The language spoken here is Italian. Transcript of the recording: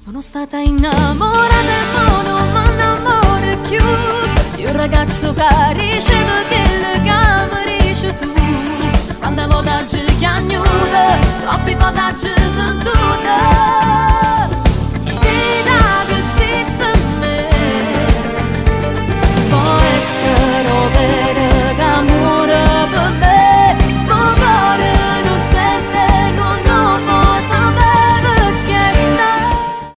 Sono stata innamorata ma non mi innamoro più di un ragazzo che riceve quello che mi dici tu. Quante volte ci chiagnuto, troppi volte ci sentuto.